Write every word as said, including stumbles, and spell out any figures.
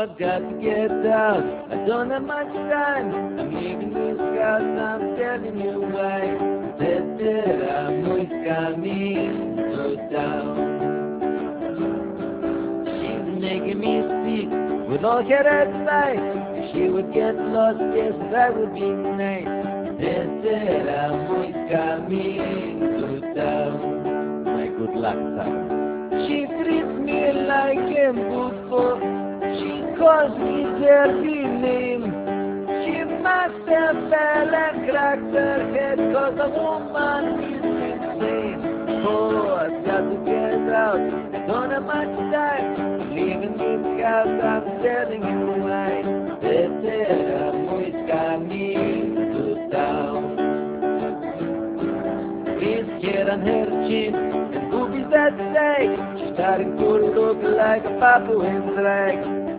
I've got to get out. I don't have much time. I'm leaving this house, I'm telling you why. Tetera muy camino down. She's making me sick with all her advice. If she would get lost, yes, that would be nice. Tetera muy camino down. My good luck, son. She treats me like a buffo. She calls me dirty name. She must have fell and cracked her head, cause the woman is insane. Oh, I've got to get out. I don't have much time. I'm leaving this house, I'm telling you why. Tetera muy camino down. With hair on her chin and boobies that say she's starting to look like a Papuan drag.